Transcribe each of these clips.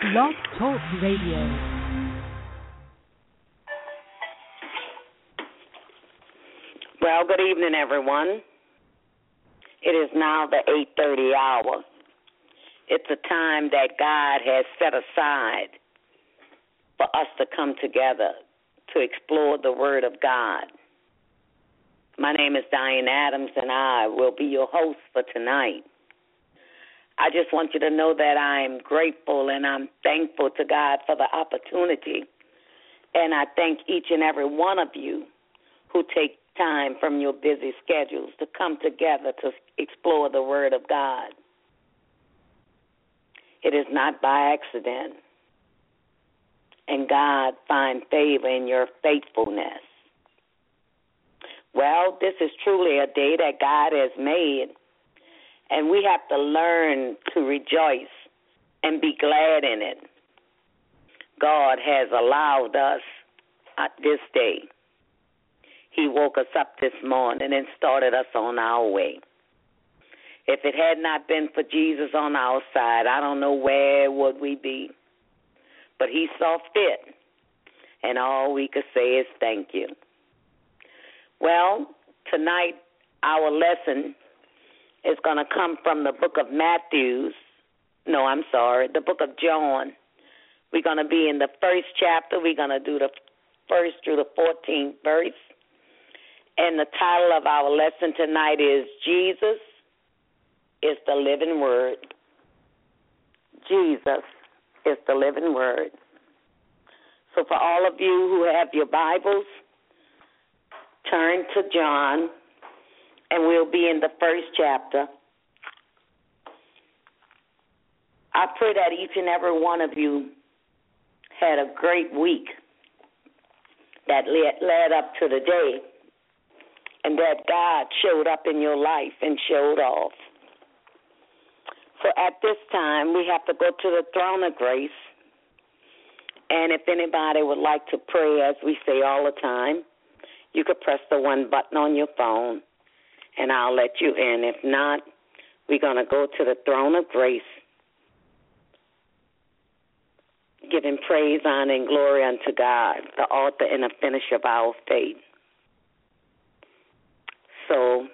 Blog Talk Radio. Well, good evening, everyone. It is now the 8:30 hour. It's a time that God has set aside for us to come together to explore the Word of God. My name is Diane Adams, and I will be your host for tonight. I just want you to know that I'm grateful and I'm thankful to God for the opportunity. And I thank each and every one of you who take time from your busy schedules to come together to explore the Word of God. It is not by accident. And God find favor in your faithfulness. Well, this is truly a day that God has made. And we have to learn to rejoice and be glad in it. God has allowed us this day. He woke us up this morning and started us on our way. If it had not been for Jesus on our side, I don't know where would we be. But he saw fit, and all we could say is thank you. Well, tonight our lesson is going to come from the book of the book of John. We're going to be in the first chapter. We're going to do the first through the 14th verse. And the title of our lesson tonight is Jesus is the Living Word. Jesus is the living Word. So for all of you who have your Bibles, turn to John, and we'll be in the first chapter. I pray that each and every one of you had a great week that led up to the day, and that God showed up in your life and showed off. So at this time, we have to go to the throne of grace. And if anybody would like to pray, as we say all the time, you could press the one button on your phone, and I'll let you in. If not, we're going to go to the throne of grace, giving praise, honor, and glory unto God, the author and the finisher of our faith. So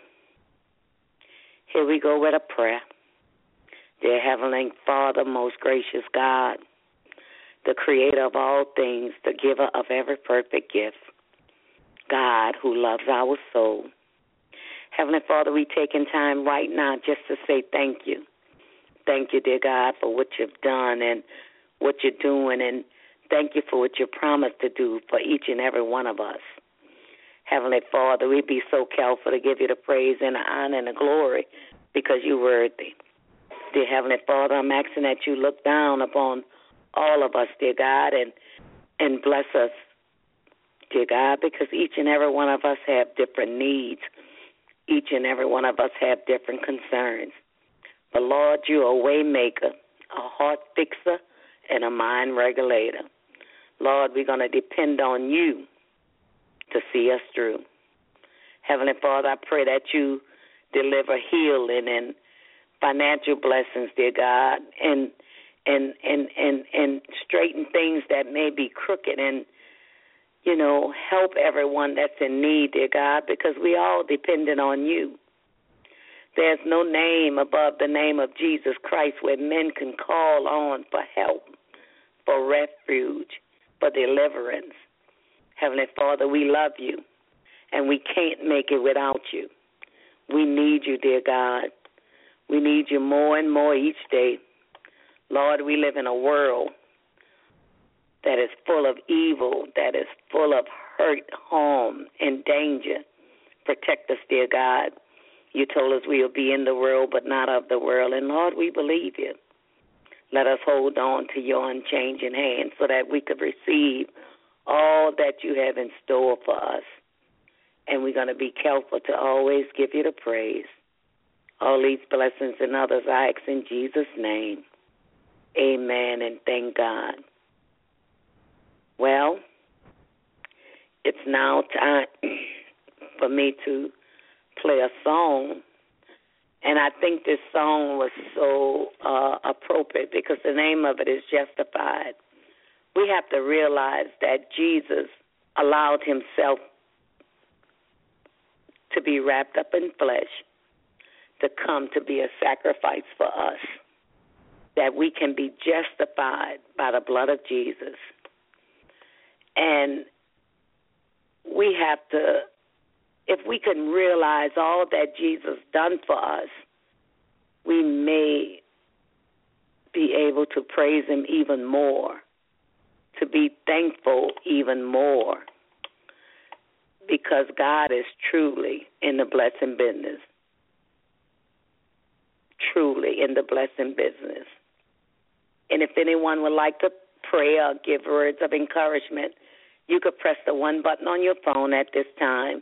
here we go with a prayer. Dear Heavenly Father, most gracious God, the creator of all things, the giver of every perfect gift, God who loves our soul. Heavenly Father, we taking time right now just to say thank you. Thank you, dear God, for what you've done and what you're doing, and thank you for what you promised to do for each and every one of us. Heavenly Father, we be so careful to give you the praise and the honor and the glory because you're worthy. Dear Heavenly Father, I'm asking that you look down upon all of us, dear God, and bless us, dear God, because each and every one of us have different needs. Each and every one of us have different concerns. But, Lord, you're a way maker, a heart fixer, and a mind regulator. Lord, we're going to depend on you to see us through. Heavenly Father, I pray that you deliver healing and financial blessings, dear God, and straighten things that may be crooked, and help everyone that's in need, dear God, because we all dependent on you. There's no name above the name of Jesus Christ where men can call on for help, for refuge, for deliverance. Heavenly Father, we love you, and we can't make it without you. We need you, dear God. We need you more and more each day. Lord, we live in a world that is full of evil, that is full of hurt, harm, and danger. Protect us, dear God. You told us we will be in the world, but not of the world. And, Lord, we believe you. Let us hold on to your unchanging hand so that we could receive all that you have in store for us. And we're going to be careful to always give you the praise. All these blessings and others I ask in Jesus' name. Amen, and thank God. Well, it's now time for me to play a song And I think this song was so appropriate because the name of it is Justified. We have to realize that Jesus allowed himself to be wrapped up in flesh, to come to be a sacrifice for us, that we can be justified by the blood of Jesus. And we have to, if we can realize all that Jesus done for us, we may be able to praise him even more, to be thankful even more, because God is truly in the blessing business, truly in the blessing business. And if anyone would like to pray or give words of encouragement, you could press the one button on your phone at this time,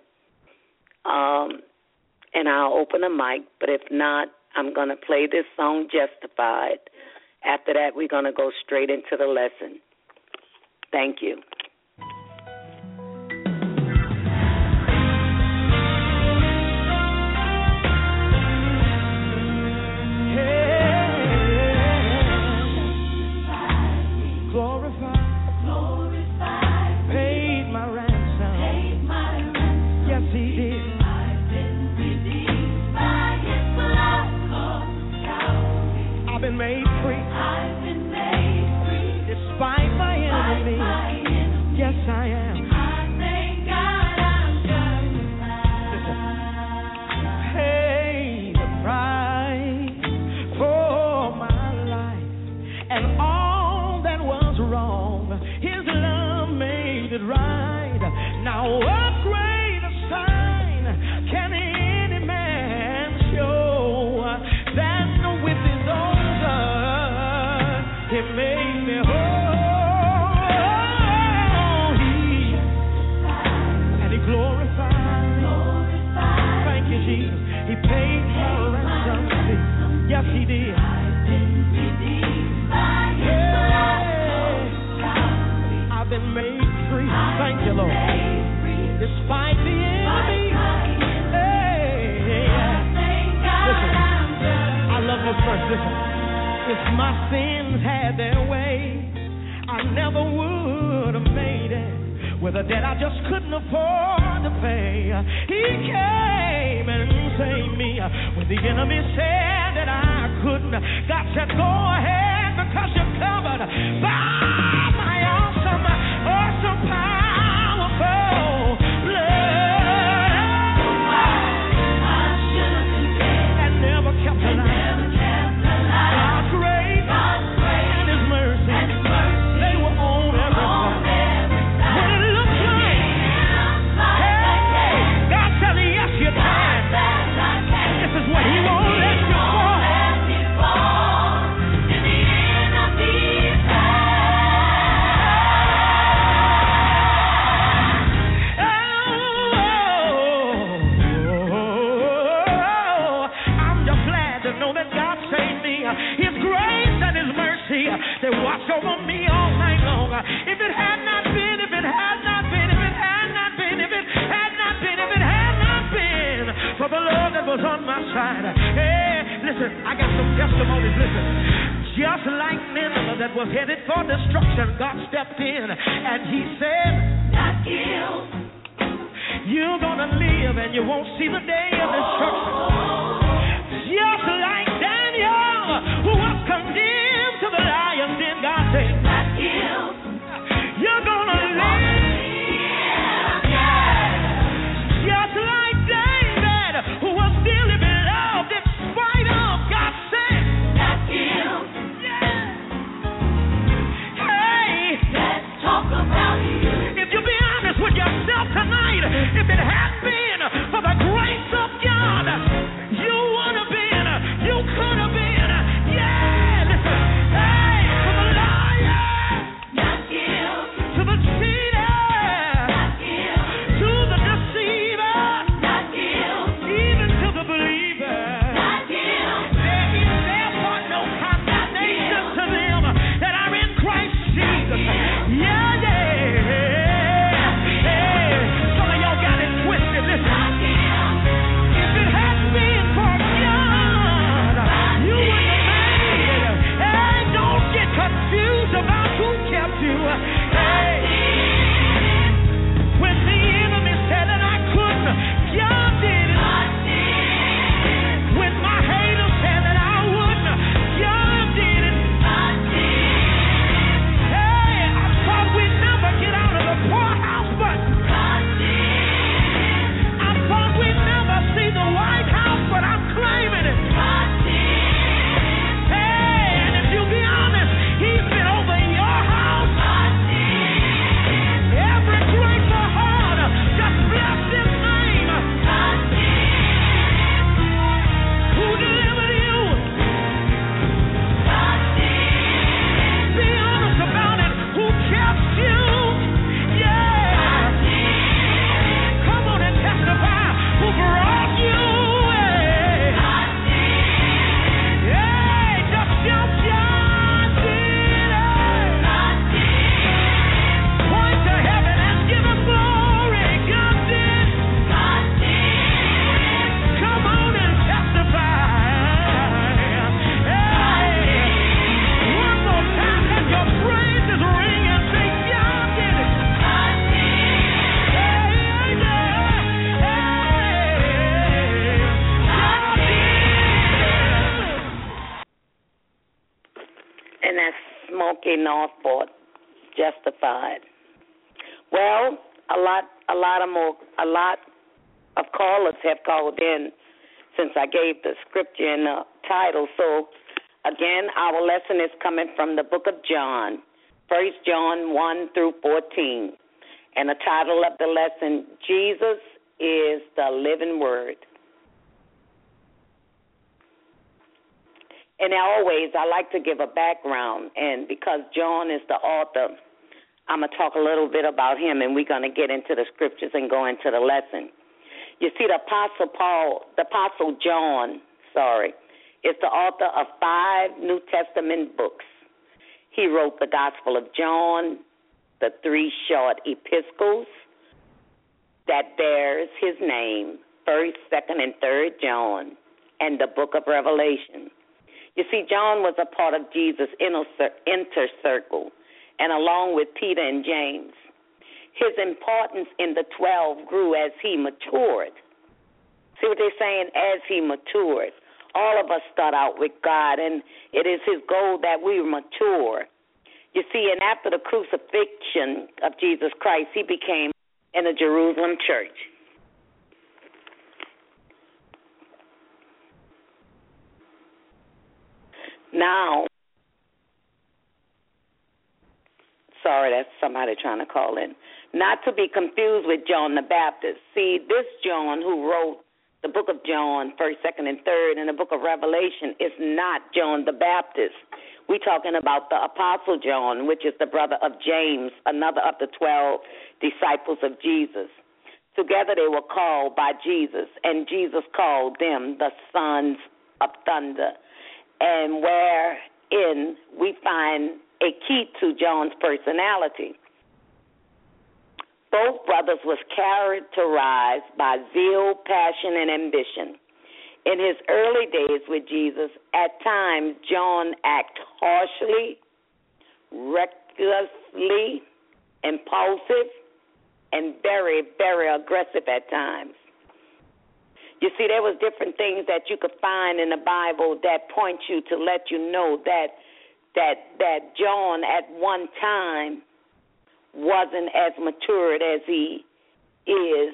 and I'll open the mic. But if not, I'm going to play this song, Justified. After that, we're going to go straight into the lesson. Thank you. If it had been for the grace of God, you would have been Smoky Northport, Justified. Well, a lot of callers have called in since I gave the scripture and the title. So, again, our lesson is coming from the book of John, 1 John 1 through 14. And the title of the lesson, Jesus is the Living Word. And always, I like to give a background, and because John is the author, I'm going to talk a little bit about him, and we're going to get into the scriptures and go into the lesson. You see, the Apostle John, is the author of 5 New Testament books. He wrote the Gospel of John, the 3 short epistles that bears his name, 1st, 2nd, and 3rd John, and the book of Revelation. You see, John was a part of Jesus' inner circle, and along with Peter and James. His importance in the 12 grew as he matured. See what they're saying? As he matured. All of us start out with God, and it is his goal that we mature. You see, and after the crucifixion of Jesus Christ, he became in the Jerusalem church. Now, that's somebody trying to call in. Not to be confused with John the Baptist. See, this John who wrote the book of John, 1st, 2nd, and 3rd, and the book of Revelation is not John the Baptist. We're talking about the Apostle John, which is the brother of James, another of the 12 disciples of Jesus. Together they were called by Jesus, and Jesus called them the sons of thunder. And wherein we find a key to John's personality. Both brothers was characterized by zeal, passion, and ambition. In his early days with Jesus, at times John acted harshly, recklessly, impulsive, and very, very aggressive at times. You see, there was different things that you could find in the Bible that point you to let you know that John at one time wasn't as matured as he is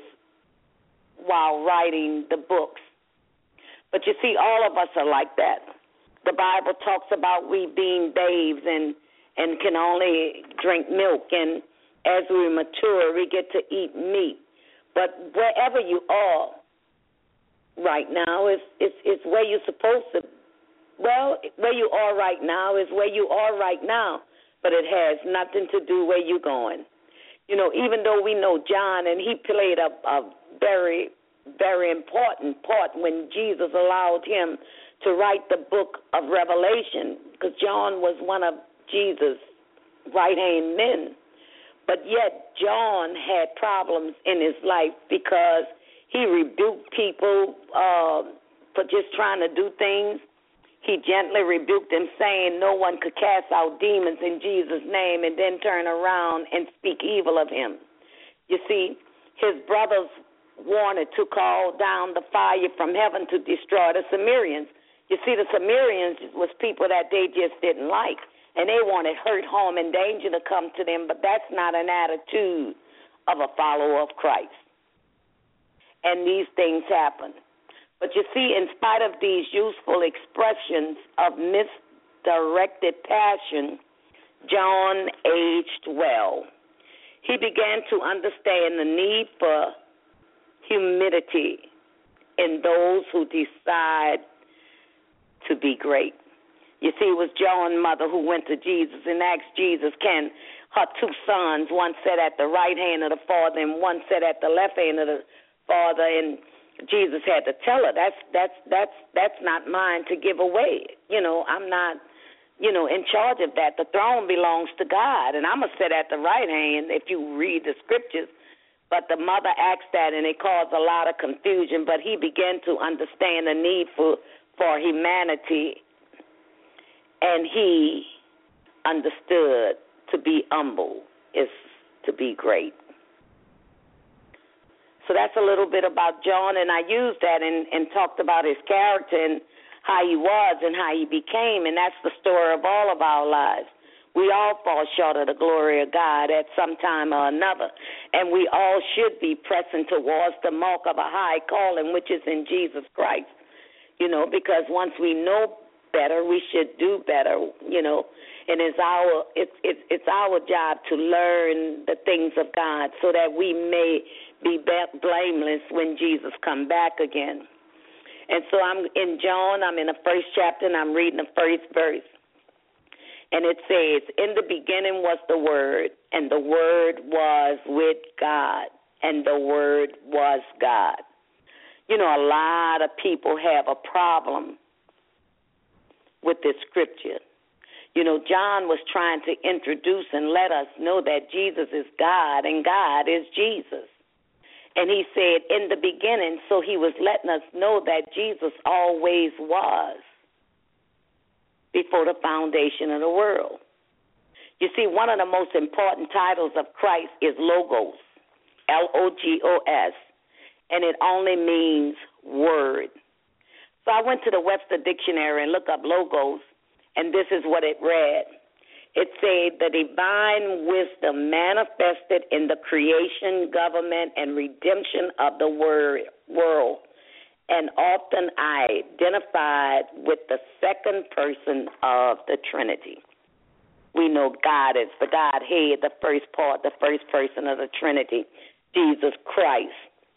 while writing the books. But you see, all of us are like that. The Bible talks about we being babes and can only drink milk, and as we mature, we get to eat meat. But wherever you are right now is where you're supposed to. Well, where you are right now is where you are right now, but it has nothing to do where you're going. You know, even though we know John, and he played a very, very important part when Jesus allowed him to write the book of Revelation, because John was one of Jesus' right-hand men. But yet John had problems in his life because he rebuked people for just trying to do things. He gently rebuked them, saying no one could cast out demons in Jesus' name and then turn around and speak evil of him. You see, his brothers wanted to call down the fire from heaven to destroy the Samaritans. You see, the Samaritans was people that they just didn't like, and they wanted hurt, harm, and danger to come to them, but that's not an attitude of a follower of Christ. And these things happen. But you see, in spite of these useful expressions of misdirected passion, John aged well. He began to understand the need for humility in those who decide to be great. You see, it was John's mother who went to Jesus and asked Jesus, can her 2 sons, one sat at the right hand of the Father and one sat at the left hand of the Father, and Jesus had to tell her, that's not mine to give away. You know, I'm not, in charge of that. The throne belongs to God, and I'm going to sit at the right hand if you read the scriptures. But the mother asked that, and it caused a lot of confusion, but he began to understand the need for humanity, and he understood to be humble is to be great. So that's a little bit about John, and I used that and talked about his character and how he was and how he became, and that's the story of all of our lives. We all fall short of the glory of God at some time or another, and we all should be pressing towards the mark of a high calling, which is in Jesus Christ, because once we know better, we should do better, and it's our job to learn the things of God so that we may be blameless when Jesus come back again. And so I'm in John, I'm in the first chapter, and I'm reading the first verse. And it says, in the beginning was the Word, and the Word was with God, and the Word was God. A lot of people have a problem with this scripture. John was trying to introduce and let us know that Jesus is God, and God is Jesus. And he said, in the beginning, so he was letting us know that Jesus always was before the foundation of the world. You see, one of the most important titles of Christ is Logos, Logos, and it only means word. So I went to the Webster Dictionary and looked up Logos, and this is what it read. It said, the divine wisdom manifested in the creation, government, and redemption of the world, and often identified with the second person of the Trinity. We know God is the Godhead, the first part, the first person of the Trinity. Jesus Christ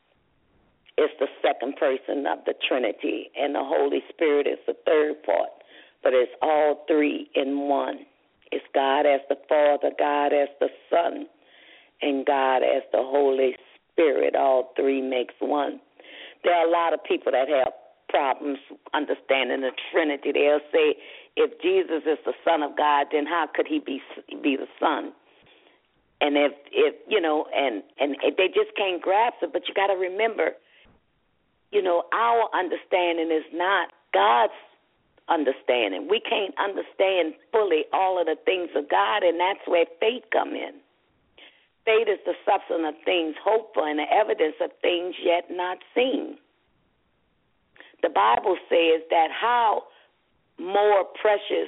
is the second person of the Trinity, and the Holy Spirit is the third part. But it's all three in one. It's God as the Father, God as the Son, and God as the Holy Spirit. All three makes one. There are a lot of people that have problems understanding the Trinity. They'll say, if Jesus is the Son of God, then how could he be the Son? And if they just can't grasp it. But you got to remember, our understanding is not God's understanding. We can't understand fully all of the things of God, and that's where faith come in. Faith is the substance of things hoped for and the evidence of things yet not seen. The Bible says that how more precious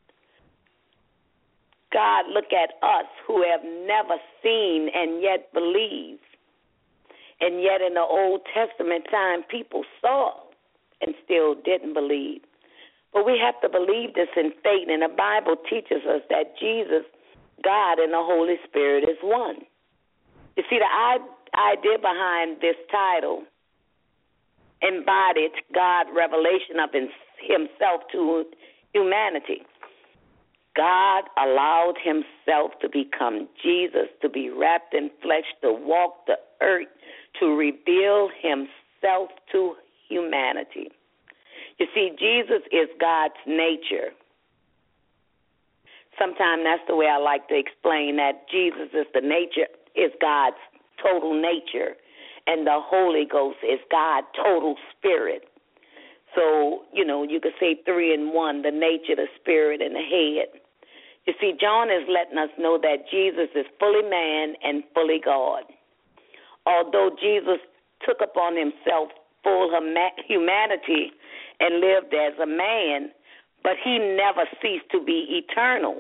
God look at us who have never seen and yet believe. And yet in the Old Testament time, people saw and still didn't believe. But we have to believe this in faith, and the Bible teaches us that Jesus, God, and the Holy Spirit is one. You see, the idea behind this title embodied God's revelation of himself to humanity. God allowed himself to become Jesus, to be wrapped in flesh, to walk the earth, to reveal himself to humanity. You see, Jesus is God's nature. Sometimes that's the way I like to explain that Jesus is God's total nature, and the Holy Ghost is God's total spirit. So, you could say three in one, the nature, the spirit, and the head. You see, John is letting us know that Jesus is fully man and fully God. Although Jesus took upon himself full humanity and lived as a man, but he never ceased to be eternal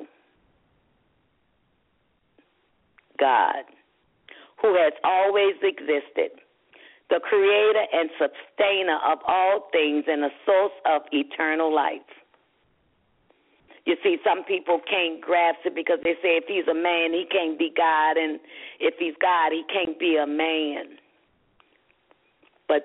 God, who has always existed, the creator and sustainer of all things and the source of eternal life. You see, some people can't grasp it because they say if he's a man, he can't be God, and if he's God, he can't be a man. But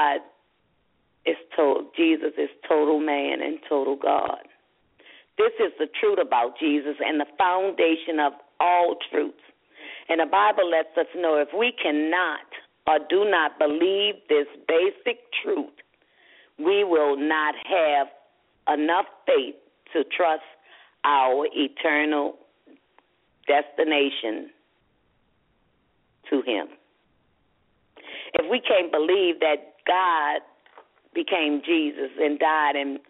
Jesus is total man and total God. This is the truth about Jesus and the foundation of all truths. And the Bible lets us know if we cannot or do not believe this basic truth, we will not have enough faith to trust our eternal destination to him. If we can't believe that God became Jesus and died and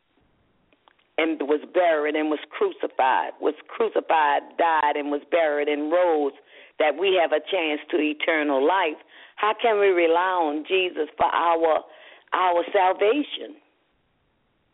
was buried and was crucified, died and was buried and rose, that we have a chance to eternal life, how can we rely on Jesus for our salvation?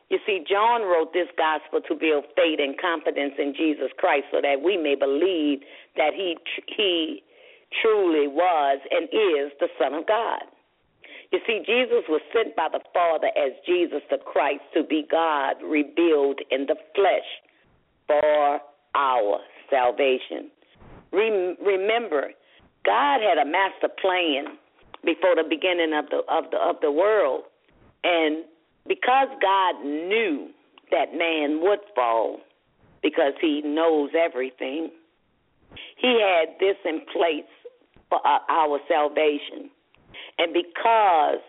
You see, John wrote this gospel to build faith and confidence in Jesus Christ so that we may believe that he truly was and is the Son of God. You see, Jesus was sent by the Father as Jesus the Christ to be God revealed in the flesh for our salvation. Remember, God had a master plan before the beginning of the world, and because God knew that man would fall, because he knows everything, he had this in place for our salvation. And because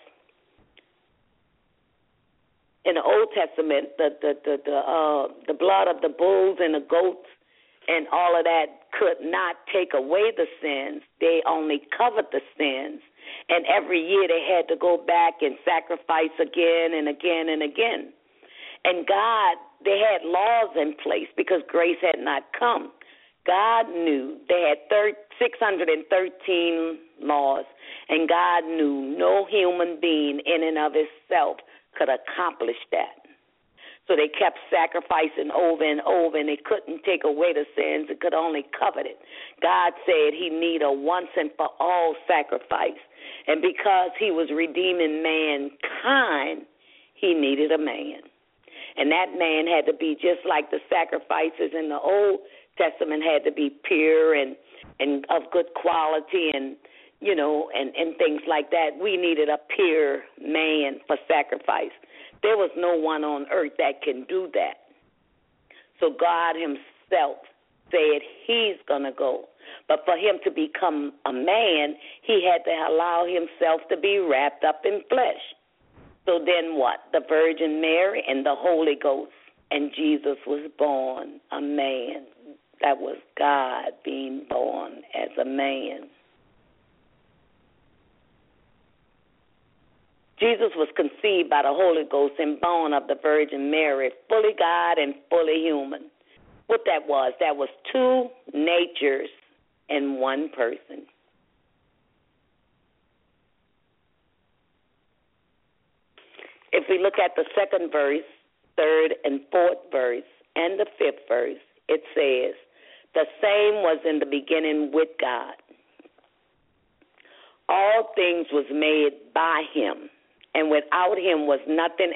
in the Old Testament, the blood of the bulls and the goats and all of that could not take away the sins, they only covered the sins. And every year they had to go back and sacrifice again and again and again. And God, they had laws in place because grace had not come. God knew they had 613 laws, and God knew no human being in and of itself could accomplish that. So they kept sacrificing over and over, and they couldn't take away the sins. It could only cover it. God said he needed a once and for all sacrifice. And because he was redeeming mankind, he needed a man. And that man had to be just like the sacrifices in the Old Testament had to be pure and of good quality and, you know, and things like that. We needed a pure man for sacrifice. There was no one on earth that can do that. So God himself said he's going to go. But for him to become a man, he had to allow himself to be wrapped up in flesh. So then what? The Virgin Mary and the Holy Ghost. And Jesus was born a man. That was God being born as a man. Jesus was conceived by the Holy Ghost and born of the Virgin Mary, fully God and fully human. What that was two natures in one person. If we look at the second verse, third and fourth verse, and the fifth verse, it says, the same was in the beginning with God. All things was made by him, and without him was nothing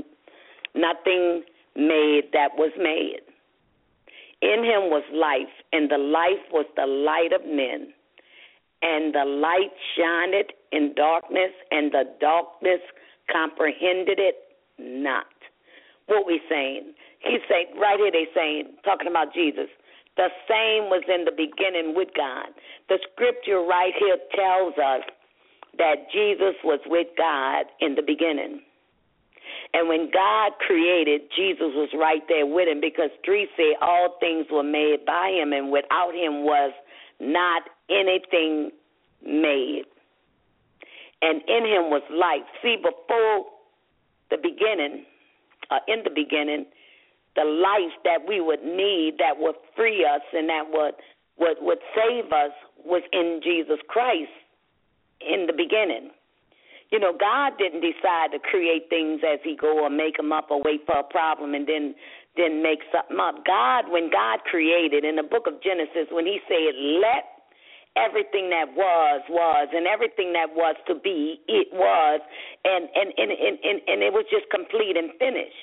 made that was made. In him was life, and the life was the light of men. And the light shined in darkness, and the darkness comprehended it not. What we saying? He's saying, right here they saying, talking about Jesus, the same was in the beginning with God. The scripture right here tells us that Jesus was with God in the beginning. And when God created, Jesus was right there with him, because 3 say all things were made by him, and without him was not anything made. And in him was life. See, before the beginning, in the beginning, the life that we would need, that would free us and that would save us, was in Jesus Christ in the beginning. You know, God didn't decide to create things as he go or make them up or wait for a problem and then make something up. When God created, in the book of Genesis, when he said, let everything that was, and everything that was to be, it was, and it was just complete and finished.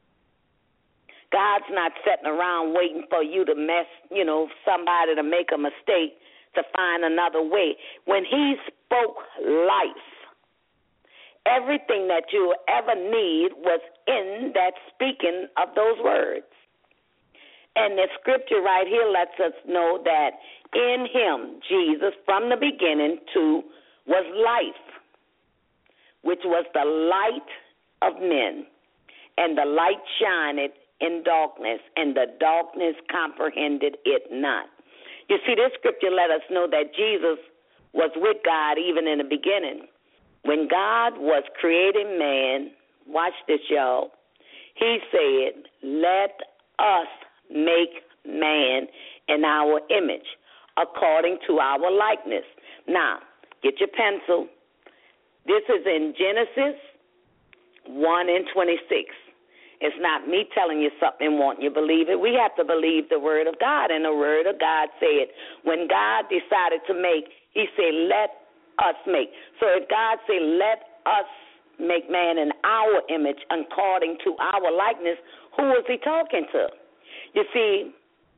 God's not sitting around waiting for you to somebody to make a mistake to find another way. When he spoke life, everything that you ever need was in that speaking of those words. And the scripture right here lets us know that in him, Jesus, from the beginning was life, which was the light of men. And the light shined in darkness, and the darkness comprehended it not. You see, this scripture let us know that Jesus was with God even in the beginning. When God was creating man, watch this, y'all, he said, let us make man in our image, according to our likeness. Now, get your pencil. This is in Genesis 1:26. It's not me telling you something and wanting you to believe it. We have to believe the word of God, and the word of God said, when God decided to make, he said, let us make. So if God said, let us make man in our image according to our likeness, who was he talking to? You see,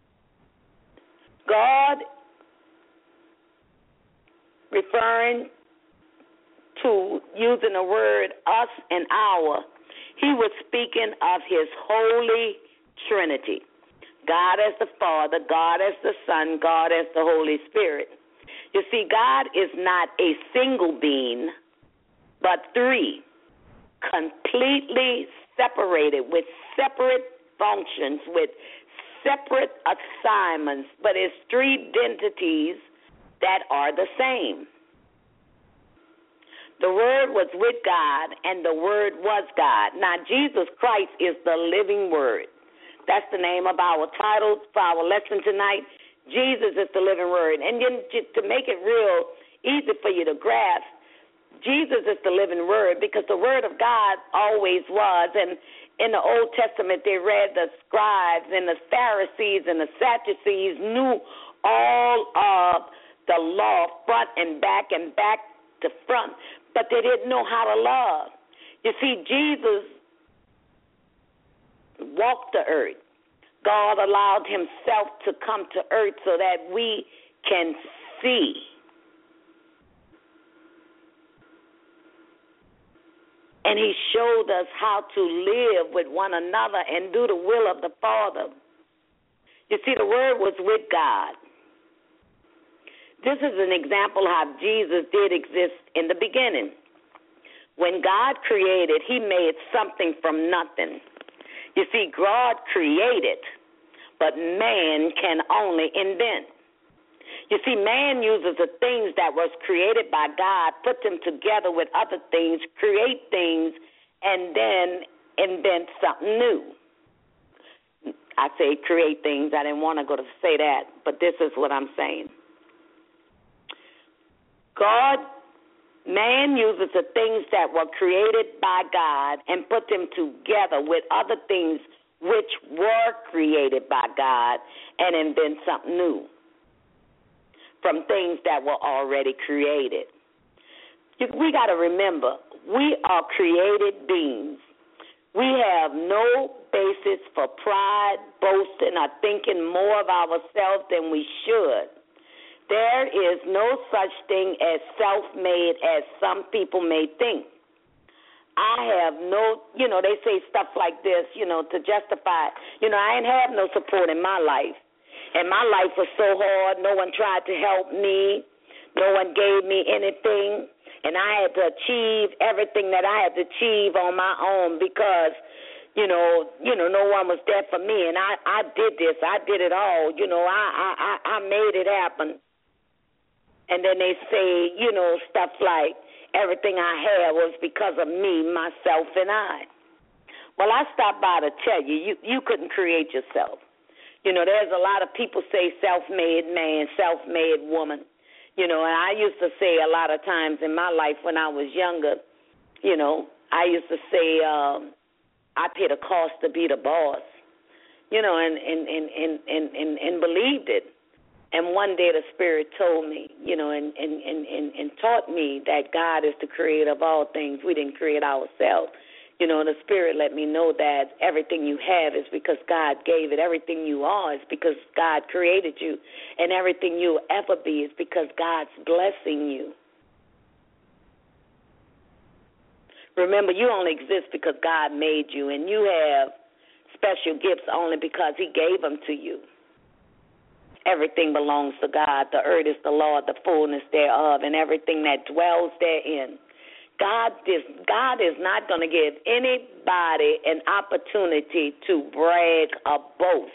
God, referring to using the word us and our, he was speaking of his holy Trinity. God as the Father, God as the Son, God as the Holy Spirit. You see, God is not a single being, but three, completely separated with separate functions, with separate assignments, but it's three entities that are the same. The Word was with God, and the Word was God. Now, Jesus Christ is the living Word. That's the name of our title for our lesson tonight. Jesus is the living Word. And then to make it real easy for you to grasp, Jesus is the living Word because the Word of God always was. And in the Old Testament, they read the scribes and the Pharisees and the Sadducees knew all of the law front and back to front, but they didn't know how to love. You see, Jesus walked the earth. God allowed himself to come to earth so that we can see. And he showed us how to live with one another and do the will of the Father. You see, the Word was with God. This is an example how Jesus did exist in the beginning. When God created, he made something from nothing. You see, God created, but man can only invent. You see, man uses the things that was created by God, put them together with other things, create things, and then invent something new. I say create things. I didn't want to go to say that, but this is what I'm saying. Man uses the things that were created by God and put them together with other things which were created by God and invent something new from things that were already created. We got to remember, we are created beings. We have no basis for pride, boasting, or thinking more of ourselves than we should. There is no such thing as self-made as some people may think. I have no, they say stuff like this, to justify. I ain't have no support in my life. And my life was so hard, no one tried to help me. No one gave me anything. And I had to achieve everything that I had to achieve on my own because, no one was there for me. And I did this. I did it all. I made it happen. And then they say, stuff like everything I had was because of me, myself, and I. Well, I stopped by to tell you, you couldn't create yourself. There's a lot of people say self-made man, self-made woman. And I used to say a lot of times in my life when I was younger, I used to say I paid a cost to be the boss, and believed it. And one day the Spirit told me, and taught me that God is the creator of all things. We didn't create ourselves. The Spirit let me know that everything you have is because God gave it. Everything you are is because God created you. And everything you'll ever be is because God's blessing you. Remember, you only exist because God made you, and you have special gifts only because he gave them to you. Everything belongs to God. The earth is the Lord, the fullness thereof, and everything that dwells therein. God is not going to give anybody an opportunity to brag or boast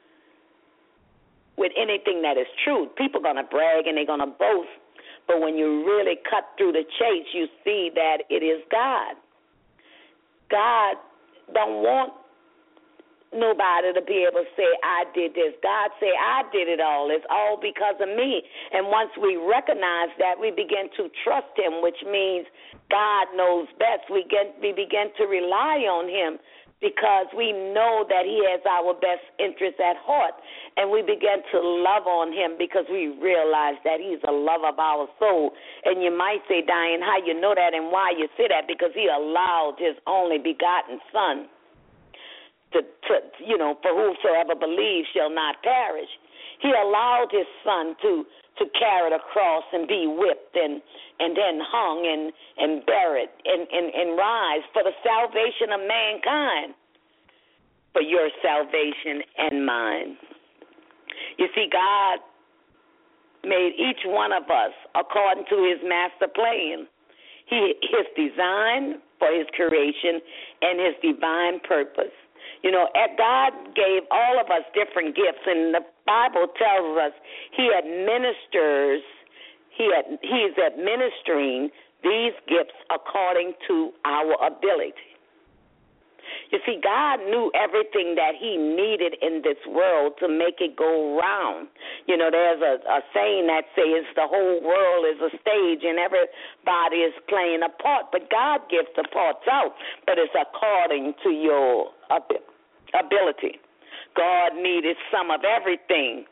with anything that is true. People are going to brag and they're going to boast, but when you really cut through the chase, you see that it is God. God don't want nobody to be able to say, I did this. God say, I did it all. It's all because of me. And once we recognize that, we begin to trust him, which means God knows best. We begin to rely on him because we know that he has our best interests at heart. And we begin to love on him because we realize that he's the love of our soul. And you might say, Diane, how you know that and why you say that? Because he allowed his only begotten son to for whosoever believes shall not perish. He allowed his son to carry the cross and be whipped and then hung and buried and rise for the salvation of mankind, for your salvation and mine. You see, God made each one of us according to his master plan, his design for his creation and his divine purpose. God gave all of us different gifts, and the Bible tells us he is administering these gifts according to our ability. You see, God knew everything that he needed in this world to make it go round. There's a saying that says the whole world is a stage and everybody is playing a part, but God gives the parts out, but it's according to your ability. God needed some of everything,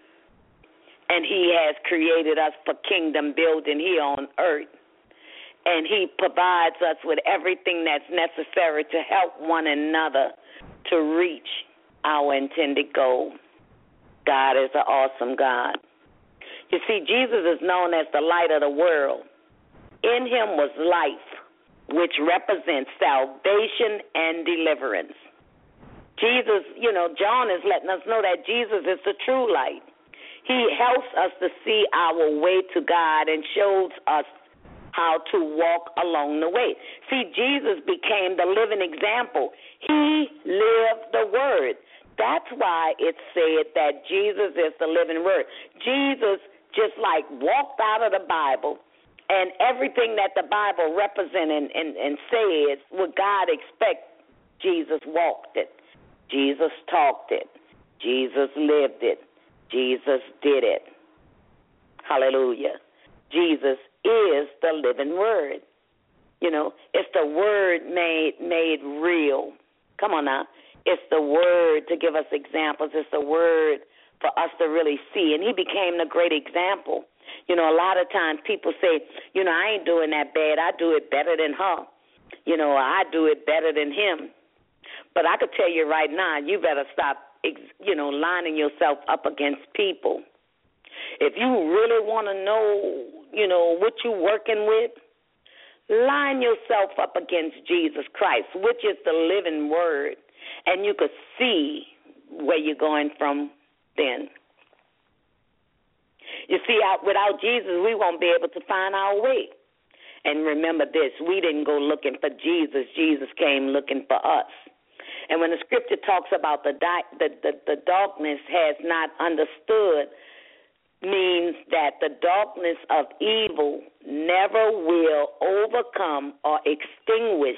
and he has created us for kingdom building here on earth. And he provides us with everything that's necessary to help one another to reach our intended goal. God is an awesome God. You see, Jesus is known as the light of the world. In him was life, which represents salvation and deliverance. Jesus, John is letting us know that Jesus is the true light. He helps us to see our way to God and shows us how to walk along the way. See, Jesus became the living example. He lived the word. That's why it said that Jesus is the living word. Jesus just walked out of the Bible, and everything that the Bible represents and says what God expects, Jesus walked it. Jesus talked it. Jesus lived it. Jesus did it. Hallelujah. Jesus is the living word. It's the word made real. Come on now. It's the word to give us examples. It's the word for us to really see. And he became the great example. A lot of times people say, I ain't doing that bad. I do it better than her. I do it better than him. But I could tell you right now, you better stop, lining yourself up against people. If you really want to know, what you're working with, line yourself up against Jesus Christ, which is the living word, and you could see where you're going from then. You see, without Jesus, we won't be able to find our way. And remember this, we didn't go looking for Jesus. Jesus came looking for us. And when the scripture talks about the darkness has not understood, means that the darkness of evil never will overcome or extinguish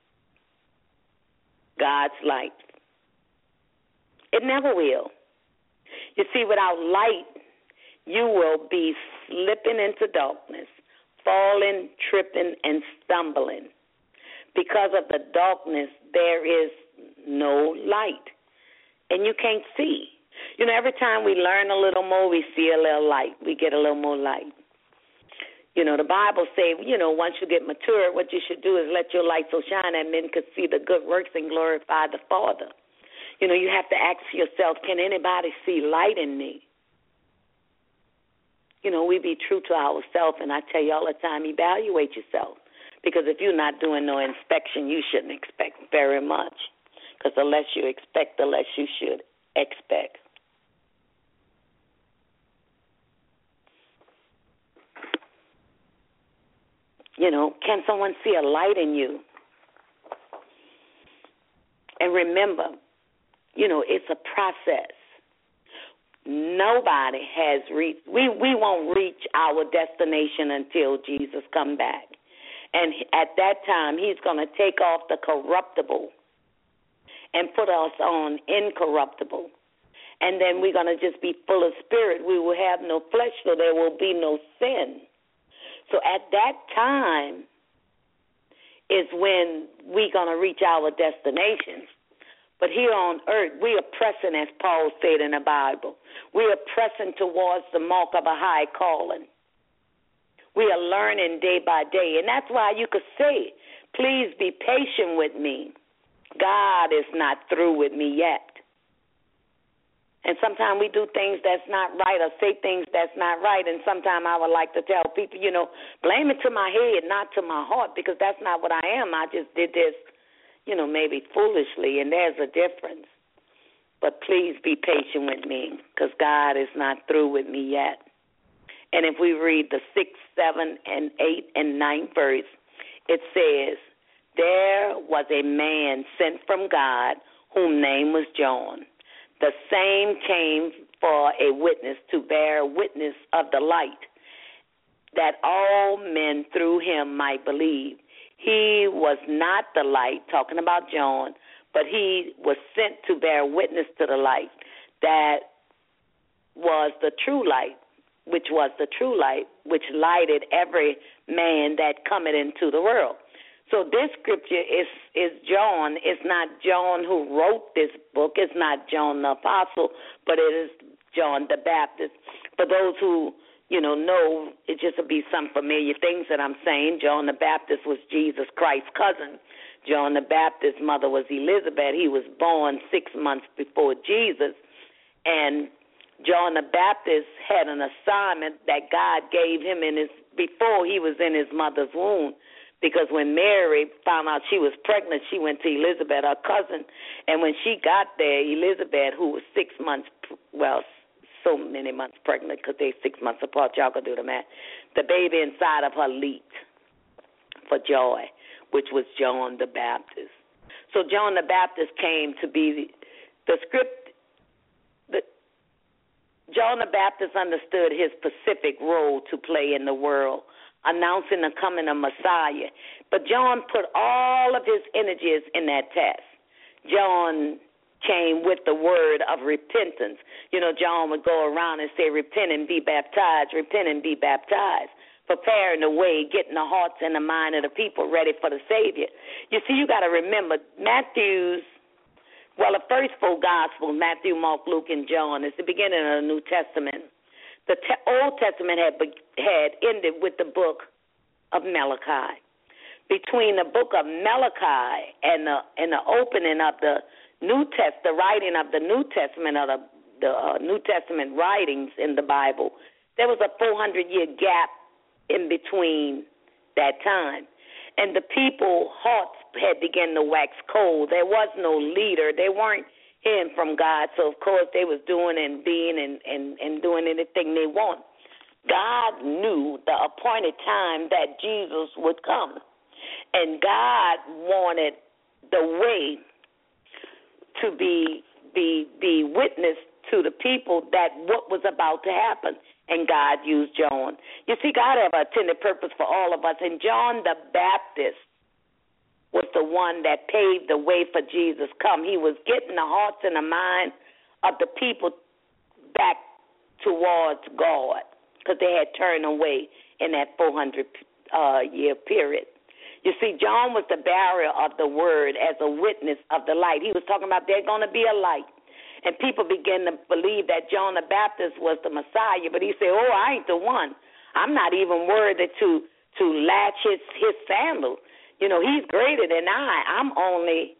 God's light. It never will. You see, without light, you will be slipping into darkness, falling, tripping, and stumbling. Because of the darkness, there is no light, and you can't see. Every time we learn a little more, we see a little light. We get a little more light. The Bible says, once you get mature, what you should do is let your light so shine that men could see the good works and glorify the Father. You have to ask yourself, can anybody see light in me? We be true to ourselves, and I tell you all the time, evaluate yourself. Because if you're not doing no inspection, you shouldn't expect very much. Because the less you expect, the less you should expect. Can someone see a light in you? And remember, it's a process. Nobody has reached, we won't reach our destination until Jesus come back. And at that time, he's going to take off the corruptible and put us on incorruptible. And then we're going to just be full of spirit. We will have no flesh, so there will be no sin. So at that time is when we're going to reach our destination. But here on earth, we are pressing, as Paul said in the Bible. We are pressing towards the mark of a high calling. We are learning day by day. And that's why you could say, please be patient with me. God is not through with me yet. And sometimes we do things that's not right or say things that's not right. And sometimes I would like to tell people, blame it to my head, not to my heart, because that's not what I am. I just did this, maybe foolishly, and there's a difference. But please be patient with me, because God is not through with me yet. And if we read the 6th, 7th, and 8th, and 9th verse, it says, there was a man sent from God whom name was John. The same came for a witness to bear witness of the light, that all men through him might believe. He was not the light, talking about John, but he was sent to bear witness to the light that was the true light, which lighted every man that cometh into the world. So this scripture is John. It's not John who wrote this book. It's not John the Apostle, but it is John the Baptist. For those who, know, it just will be some familiar things that I'm saying. John the Baptist was Jesus Christ's cousin. John the Baptist's mother was Elizabeth. He was born 6 months before Jesus. And John the Baptist had an assignment that God gave him before he was in his mother's womb. Because when Mary found out she was pregnant, she went to Elizabeth, her cousin. And when she got there, Elizabeth, who was 6 months, so many months pregnant because they're 6 months apart, y'all can do the math, the baby inside of her leaped for joy, which was John the Baptist. So John the Baptist came to be John the Baptist understood his specific role to play in the world, announcing the coming of Messiah. But John put all of his energies in that task. John came with the word of repentance. John would go around and say, repent and be baptized, repent and be baptized, preparing the way, getting the hearts and the mind of the people ready for the Savior. You see, you got to remember, the first four Gospels, Matthew, Mark, Luke, and John, is the beginning of the New Testament. The Old Testament had ended with the book of Malachi. Between the book of Malachi and the opening of the the writing of the New Testament, or the New Testament writings in the Bible, there was a 400-year gap in between that time. And the people's hearts had begun to wax cold. There was no leader. They weren't hearing from God, so of course they was doing and being and doing anything they want. God knew the appointed time that Jesus would come, and God wanted the way to be witness to the people that what was about to happen, and God used John. You see, God had an intended purpose for all of us, and John the Baptist was the one that paved the way for Jesus' come. He was getting the hearts and the mind of the people back towards God because they had turned away in that 400-year period. You see, John was the bearer of the word as a witness of the light. He was talking about there's going to be a light. And people began to believe that John the Baptist was the Messiah, but he said, I ain't the one. I'm not even worthy to latch his sandals. He's greater than I. I'm only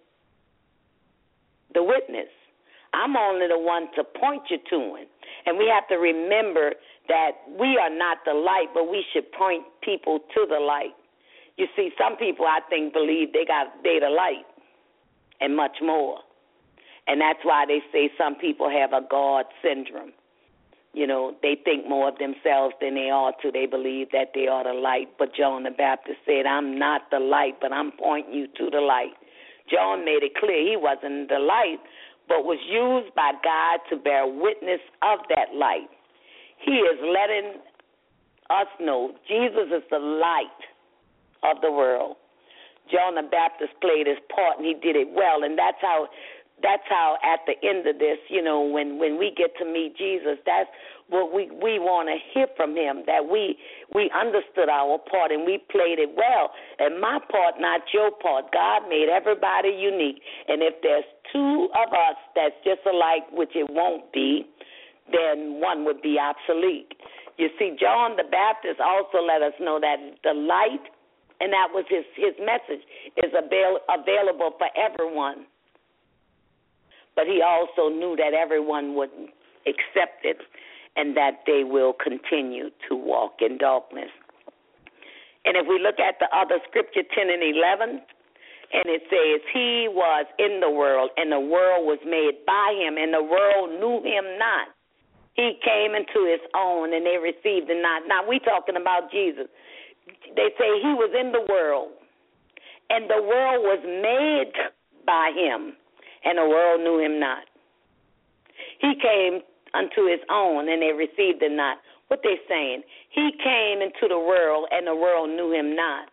the witness. I'm only the one to point you to him. And we have to remember that we are not the light, but we should point people to the light. You see, some people, I think, believe they the light and much more. And that's why they say some people have a God syndrome. They think more of themselves than they ought to. They believe that they are the light. But John the Baptist said, I'm not the light, but I'm pointing you to the light. John made it clear he wasn't the light, but was used by God to bear witness of that light. He is letting us know Jesus is the light of the world. John the Baptist played his part, and he did it well, and that's how that's how at the end of this, when we get to meet Jesus, that's what we want to hear from him, that we understood our part and we played it well. And my part, not your part. God made everybody unique. And if there's two of us that's just alike, which it won't be, then one would be obsolete. You see, John the Baptist also let us know that the light, and that was his message, is available for everyone. But he also knew that everyone would accept it and that they will continue to walk in darkness. And if we look at the other scripture, 10 and 11, and it says, he was in the world, and the world was made by him, and the world knew him not. He came into his own, and they received him not. Now, we talking about Jesus. They say he was in the world, and the world was made by him, and the world knew him not. He came unto his own, and they received him not. What they saying? He came into the world, and the world knew him not.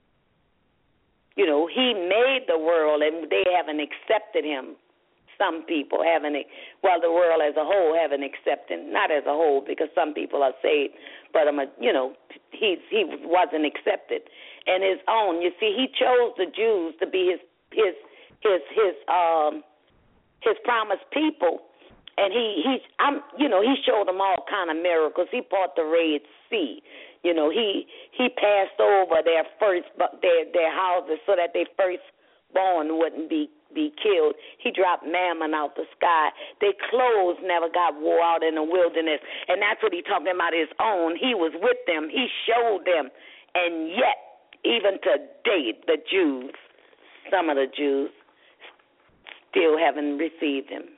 He made the world, and they haven't accepted him. Some people haven't, the world as a whole haven't accepted, not as a whole, because some people are saved, but he wasn't accepted. And his own, you see, he chose the Jews to be his promised people, and he showed them all kind of miracles. He part the Red Sea. He passed over their houses so that their firstborn wouldn't be killed. He dropped mammon out the sky. Their clothes never got wore out in the wilderness, and that's what he's talking about, his own. He was with them. He showed them, and yet, even today, the Jews, some of the Jews, still haven't received him.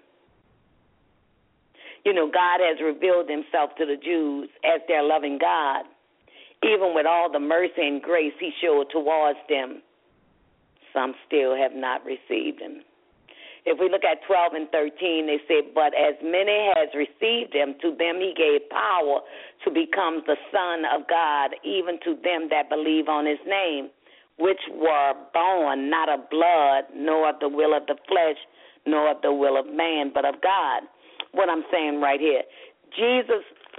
God has revealed himself to the Jews as their loving God, even with all the mercy and grace he showed towards them. Some still have not received him. If we look at 12 and 13, they say, but as many as received him, to them he gave power to become the Son of God, even to them that believe on his name, which were born not of blood, nor of the will of the flesh, nor of the will of man, but of God. What I'm saying right here, Jesus,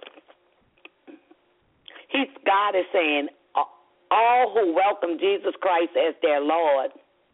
God is saying, all who welcome Jesus Christ as their Lord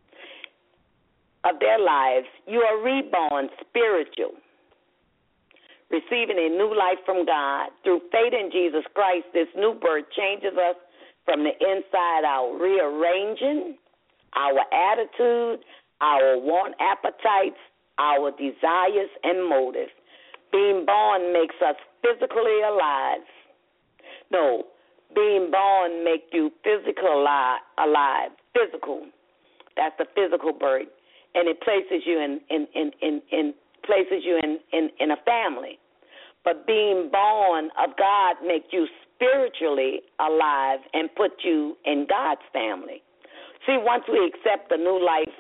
of their lives, you are reborn spiritual, receiving a new life from God. Through faith in Jesus Christ, this new birth changes us from the inside out, rearranging our attitude, our want appetites, our desires and motives. Being born makes us physically alive. No, being born makes you physically alive. Physical. That's the physical birth. And it places you in a family. But being born of God makes you spiritually alive and put you in God's family. See, once we accept the new life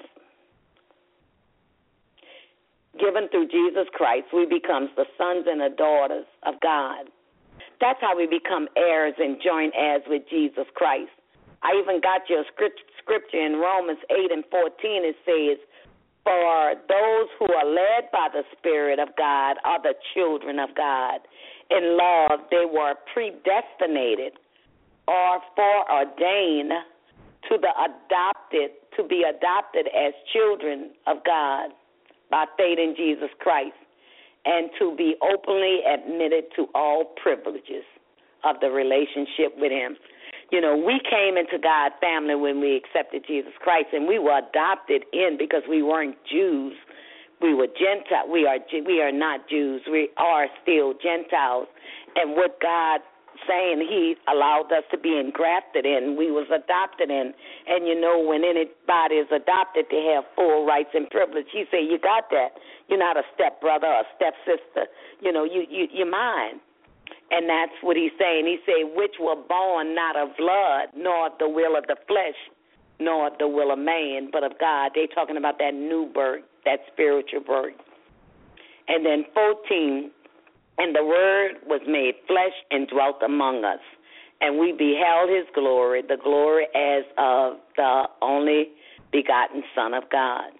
given through Jesus Christ, we become the sons and the daughters of God. That's how we become heirs and joint heirs with Jesus Christ. I even got your scripture in Romans 8 and 14. It says, for those who are led by the Spirit of God are the children of God. In love, they were predestinated or foreordained to be adopted as children of God by faith in Jesus Christ, and to be openly admitted to all privileges of the relationship with him. We came into God's family when we accepted Jesus Christ, and we were adopted in because we weren't Jews. We were Gentiles. We are not Jews. We are still Gentiles. And what God saying, he allowed us to be engrafted in. We was adopted in. And when anybody is adopted, they have full rights and privilege. He said, you got that. You're not a stepbrother or a stepsister. You're mine. And that's what he's saying. He said, which were born not of blood, nor of the will of the flesh, nor of the will of man, but of God. They're talking about that new birth, that spiritual birth. And then 14, and the Word was made flesh and dwelt among us, and we beheld his glory, the glory as of the only begotten Son of God,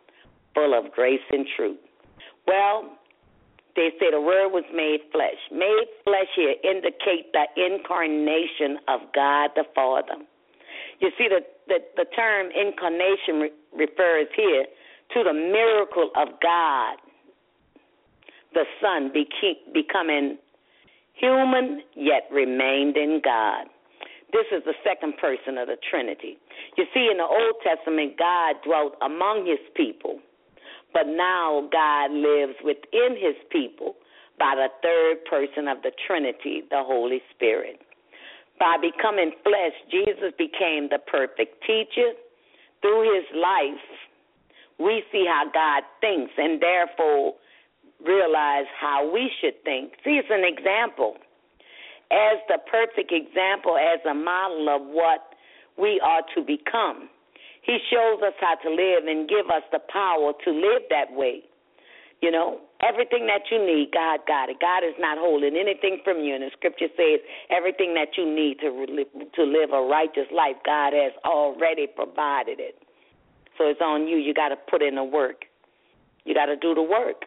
full of grace and truth. Well, they say the Word was made flesh. Made flesh here indicate the incarnation of God the Father. You see, the term incarnation refers here to the miracle of God, the Son becoming human yet remained in God. This is the second person of the Trinity. You see, in the Old Testament, God dwelt among his people, but now God lives within his people by the third person of the Trinity, the Holy Spirit. By becoming flesh, Jesus became the perfect teacher. Through his life, we see how God thinks and therefore realize how we should think. See, it's an example. As the perfect example, as a model of what we are to become. He shows us how to live and give us the power to live that way. You know, everything that you need, God got it. God is not holding anything from you. And the scripture says everything that you need to live a righteous life, God has already provided it. So it's on you. You got to put in the work. You got to do the work.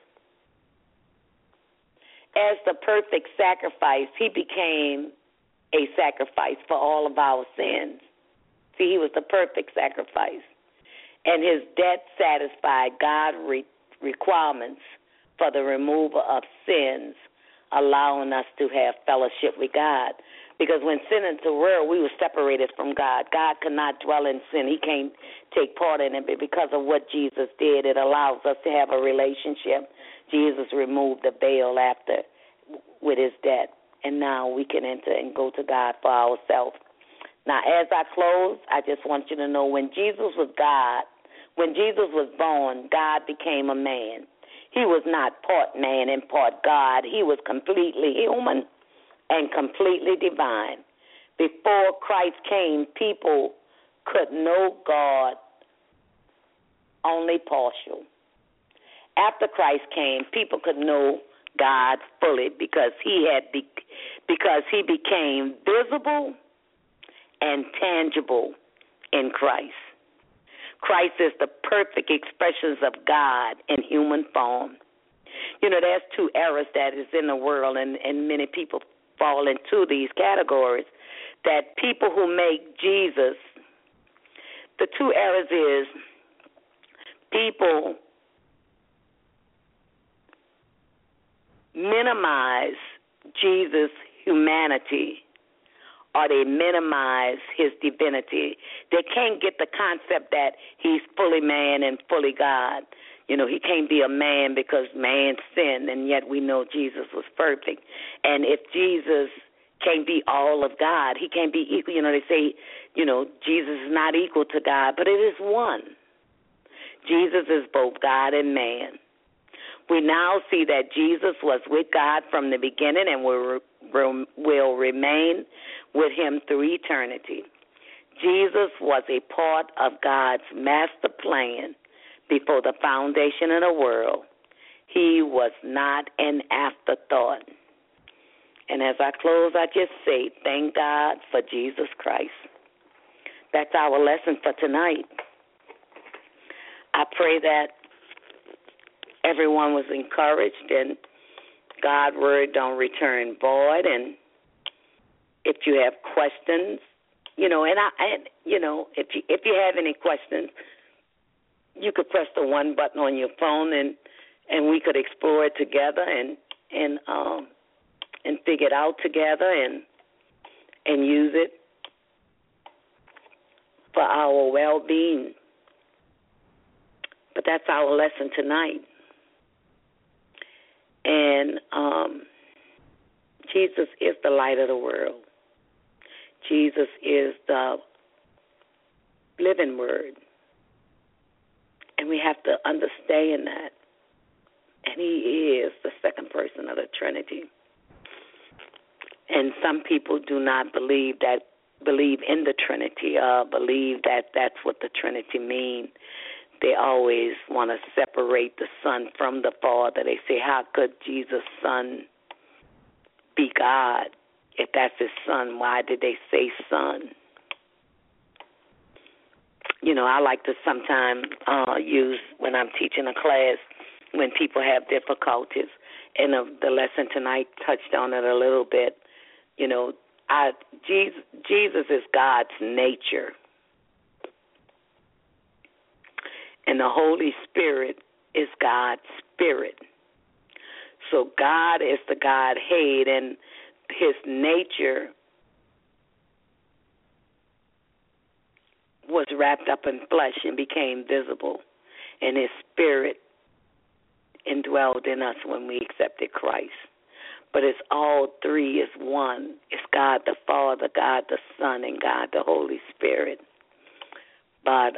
As the perfect sacrifice, he became a sacrifice for all of our sins. See, he was the perfect sacrifice. And his death satisfied God's requirements for the removal of sins, allowing us to have fellowship with God. Because when sin entered the world, we were separated from God. God could not dwell in sin. He can't take part in it. But because of what Jesus did, it allows us to have a relationship. Jesus removed the veil after with his death. And now we can enter and go to God for ourselves. Now, as I close, I just want you to know when Jesus was God, when Jesus was born, God became a man. He was not part man and part God. He was completely human and completely divine. Before Christ came, people could know God only partial. After Christ came, people could know God fully because he became visible and tangible in Christ. Christ is the perfect expressions of God in human form. You know, there's two errors that is in the world, and many people fall into these categories, that people who make Jesus, the two errors is people minimize Jesus' humanity or they minimize his divinity. They can't get the concept that he's fully man and fully God. You know, he can't be a man because man sinned, and yet we know Jesus was perfect. And if Jesus can't be all of God, he can't be equal. You know, they say, you know, Jesus is not equal to God, but it is one. Jesus is both God and man. We now see that Jesus was with God from the beginning and will remain with him through eternity. Jesus was a part of God's master plan before the foundation of the world. He was not an afterthought. And as I close, I just say, thank God for Jesus Christ. That's our lesson for tonight. I pray that everyone was encouraged and God's word don't return void. And if you have questions, you know, if you have any questions, you could press the one button on your phone and we could explore it together and figure it out together and use it for our well-being. But that's our lesson tonight. And Jesus is the light of the world. Jesus is the living word. And we have to understand that. And he is the second person of the Trinity. And some people do not believe in the Trinity, believe that that's what the Trinity means. They always want to separate the Son from the Father. They say, how could Jesus' Son be God? If that's his Son, why did they say Son? I like to sometimes use when I'm teaching a class when people have difficulties. And the lesson tonight touched on it a little bit. Jesus is God's nature, and the Holy Spirit is God's spirit. So God is the Godhead, and his nature was wrapped up in flesh and became visible, and his spirit indwelled in us when we accepted Christ. But it's all three is one. It's God the Father, God the Son, and God the Holy Spirit. But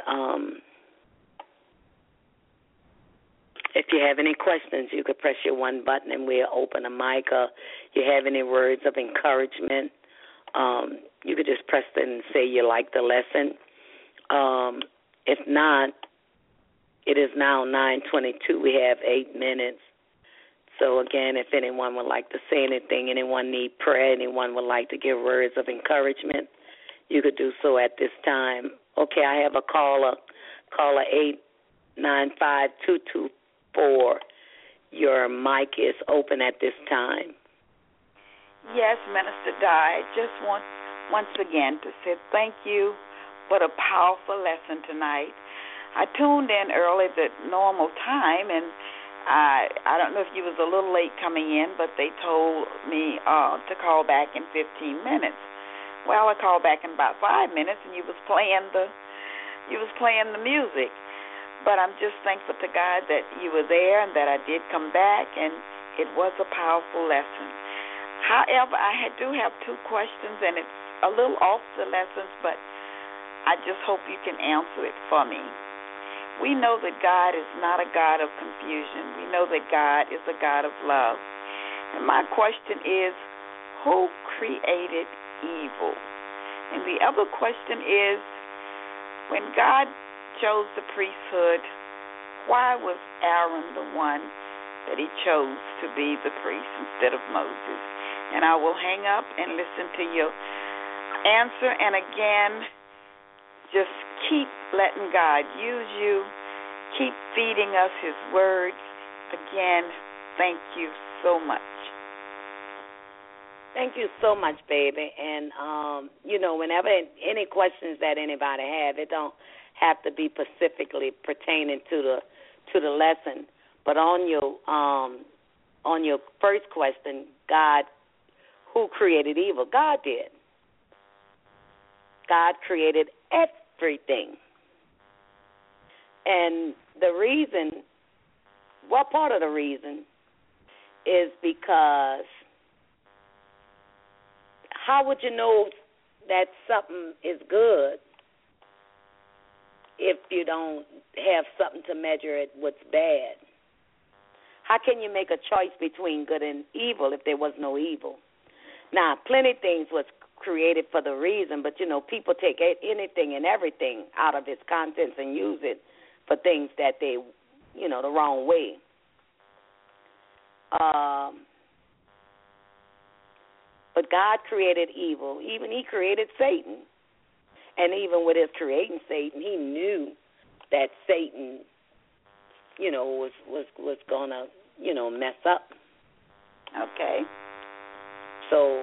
if you have any questions, you could press your one button and we'll open a mic. Or you have any words of encouragement, you could just press it and say you like the lesson. If not, it is now 9:22. We have 8 minutes. So, again, if anyone would like to say anything, anyone need prayer, anyone would like to give words of encouragement, you could do so at this time. Okay, I have a caller 895-224. Your mic is open at this time. Yes, Minister Di, just want once again to say thank you for the powerful lesson tonight. I tuned in early the normal time, and I don't know if you was a little late coming in, but they told me to call back in 15 minutes. Well, I called back in about 5 minutes, and you was playing the music. But I'm just thankful to God that you were there and that I did come back, and it was a powerful lesson. However, I do have 2 questions, and it's a little off the lessons, but I just hope you can answer it for me. We know that God is not a God of confusion. We know that God is a God of love. And my question is, who created evil? And the other question is, when God chose the priesthood, why was Aaron the one that he chose to be the priest instead of Moses? And I will hang up and listen to your answer. And again, just keep letting God use you. Keep feeding us his words. Again, thank you so much. Thank you so much, baby. And, whenever any questions that anybody have, it don't have to be specifically pertaining to the lesson. But on your first question, God, who created evil? God did. God created everything. And the reason, part of the reason is because how would you know that something is good if you don't have something to measure it what's bad? How can you make a choice between good and evil if there was no evil? Now, plenty of things was created for the reason, but, people take anything and everything out of its contents and use it for things that they, the wrong way. But God created evil. Even he created Satan. And even with his creating Satan, he knew that Satan, was going to, mess up. Okay. So,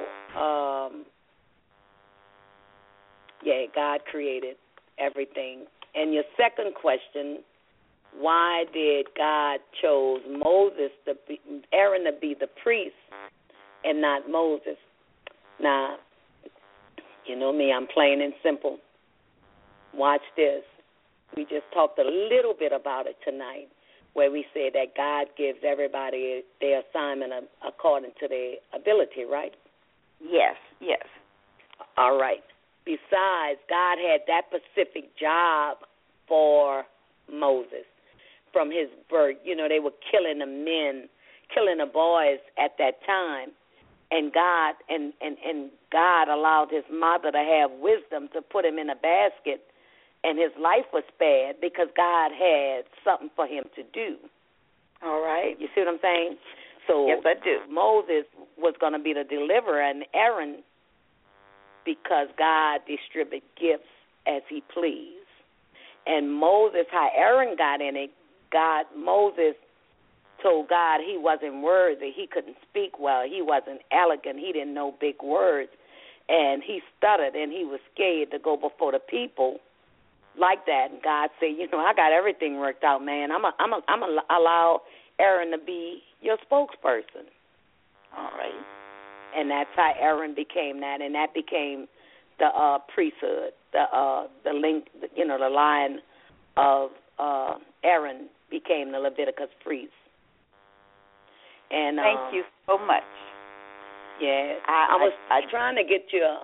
God created everything. And your second question, why did God chose Aaron to be the priest and not Moses? Now, you know me, I'm plain and simple. Watch this. We just talked a little bit about it tonight, where we said that God gives everybody their assignment according to their ability, right? Yes. All right. Besides, God had that specific job for Moses from his birth. They were killing the men, killing the boys at that time. And God and God allowed his mother to have wisdom to put him in a basket, and his life was spared because God had something for him to do. All right. You see what I'm saying? So yes, I do. Moses was going to be the deliverer, and Aaron, because God distributed gifts as he pleased. And Moses, how Aaron got in it, Moses told God he wasn't worthy. He couldn't speak well. He wasn't elegant. He didn't know big words. And he stuttered, and he was scared to go before the people like that. And God said, I got everything worked out, man. I'm a allow Aaron to be your spokesperson. All right. And that's how Aaron became that, and that became the priesthood, the link, the line of Aaron became the Leviticus priest. And thank you so much. Yeah, I was trying to get you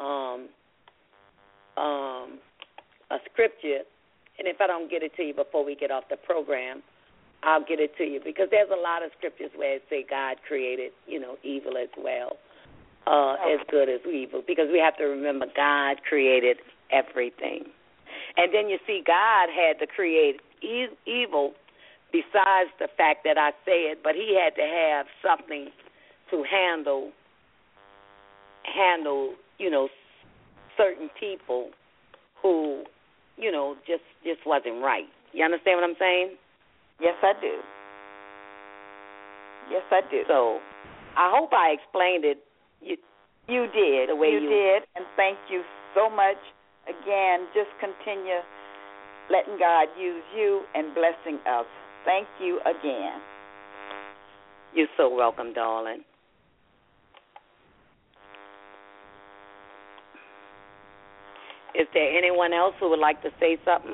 a scripture, and if I don't get it to you before we get off the program, I'll get it to you, because there's a lot of scriptures where it say God created, evil as well, as good as evil, because we have to remember God created everything. And then you see God had to create evil besides the fact that I said, but he had to have something to handle, certain people who, just wasn't right. You understand what I'm saying? Yes, I do. Yes, I do. So I hope I explained it. You did. The way you did, and thank you so much. Again, just continue letting God use you and blessing us. Thank you again. You're so welcome, darling. Is there anyone else who would like to say something?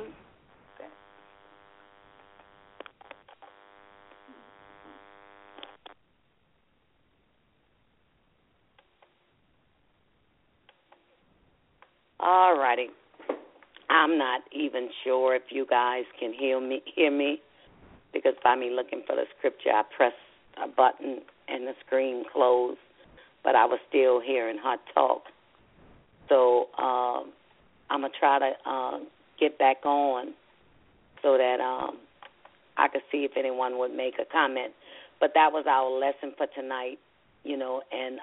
All righty. I'm not even sure if you guys can hear me, because by me looking for the scripture, I pressed a button and the screen closed, but I was still hearing her talk. So I'm going to try to get back on so that I could see if anyone would make a comment. But that was our lesson for tonight, and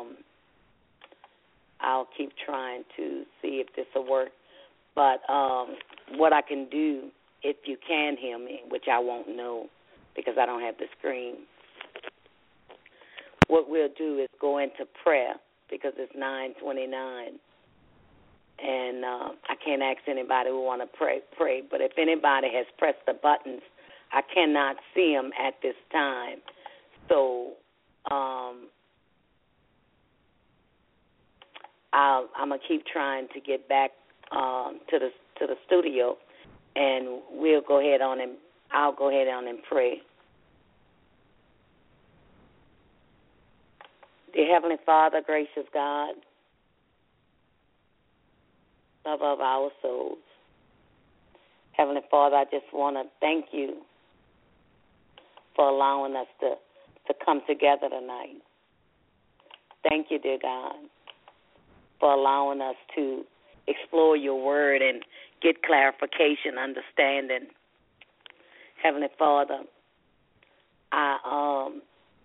I'll keep trying to see if this will work. But what I can do, if you can hear me, which I won't know because I don't have the screen, what we'll do is go into prayer, because it's 9:29. And I can't ask anybody who want to pray. But if anybody has pressed the buttons, I cannot see them at this time. So I'm going to keep trying to get back to the studio, and we'll go ahead on and I'll go ahead on and pray. Dear Heavenly Father, gracious God, love of our souls, Heavenly Father, I just want to thank you for allowing us to come together tonight. Thank you, dear God, for allowing us to explore your word and get clarification, understanding. Heavenly Father, I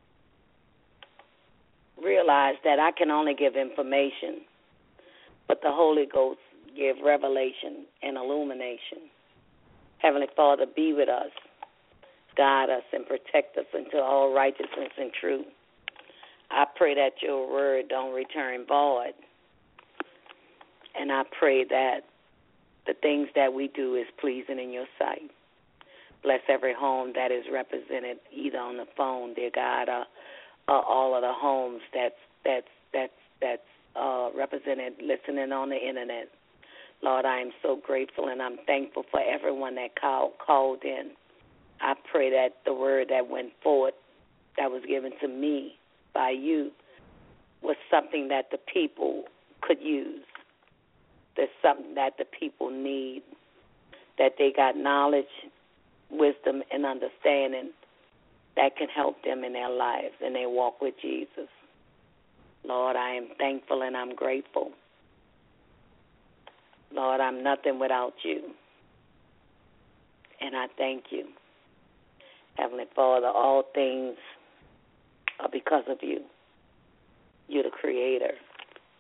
realize that I can only give information, but the Holy Ghost give revelation and illumination. Heavenly Father, be with us, guide us, and protect us into all righteousness and truth. I pray that your word don't return void, and I pray that the things that we do is pleasing in your sight. Bless every home that is represented either on the phone, dear God, or all of the homes that's represented listening on the internet. Lord, I am so grateful and I'm thankful for everyone that called in. I pray that the word that went forth, that was given to me by you, was something that the people could use. There's something that the people need, that they got knowledge, wisdom, and understanding that can help them in their lives and their walk with Jesus. Lord, I am thankful and I'm grateful. Lord, I'm nothing without you, and I thank you. Heavenly Father, all things are because of you. You're the creator.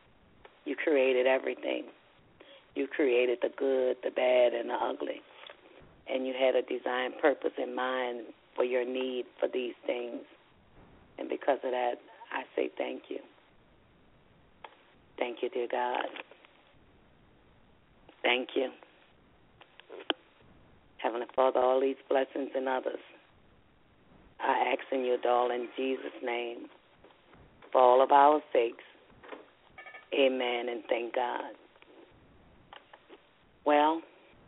You created everything. You created the good, the bad, and the ugly. and you had a design purpose in mind for your need for these things. And because of that, I say thank you. Thank you, dear God. Thank you. Heavenly Father, all these blessings and others, I ask in your darling Jesus' name for all of our sakes. Amen, and thank God. Well,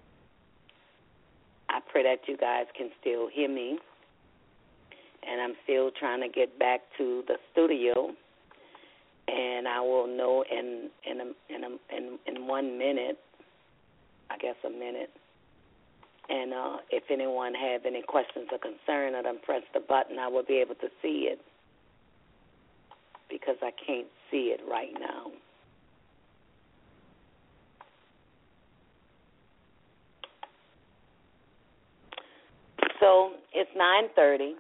I pray that you guys can still hear me, and I'm still trying to get back to the studio, and I will know in 1 minute, I guess a minute. And if anyone have any questions or concern, or press the button, I will be able to see it, because I can't see it right now. So it's 9:30.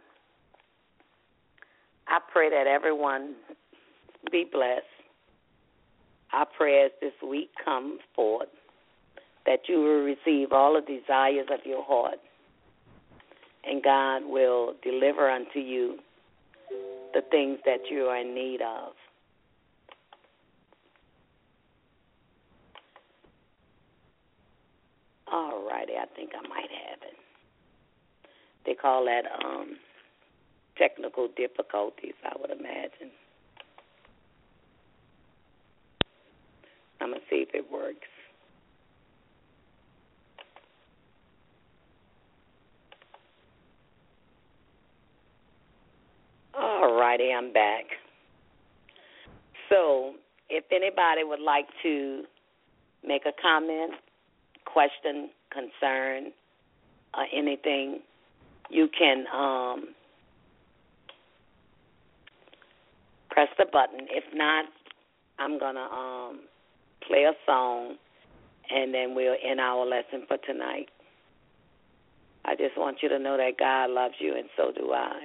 I pray that everyone be blessed. I pray as this week comes forth that you will receive all the desires of your heart, and God will deliver unto you the things that you are in need of. All righty, I think I might have it. They call that technical difficulties, I would imagine. I'm going to see if it works. All righty, I'm back. So if anybody would like to make a comment, question, concern, or anything, you can press the button. If not, I'm going to play a song, and then we'll end our lesson for tonight. I just want you to know that God loves you, and so do I.